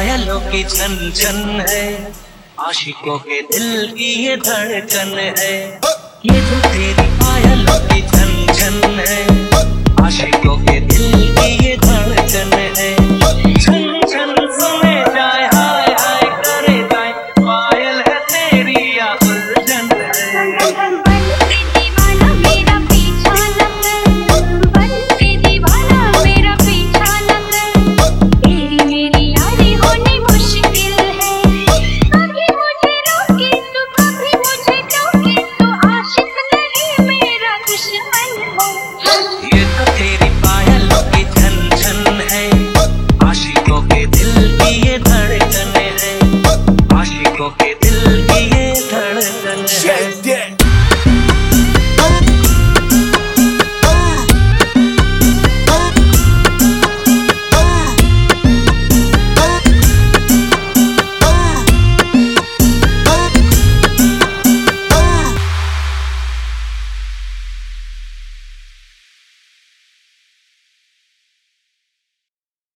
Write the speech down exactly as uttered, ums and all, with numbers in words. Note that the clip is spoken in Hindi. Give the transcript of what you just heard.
पायलों की छन छन है, आशिकों के दिल की ये धड़कन है। ये जो तेरी पायलों की छन छन है, आशिकों के दिल की ये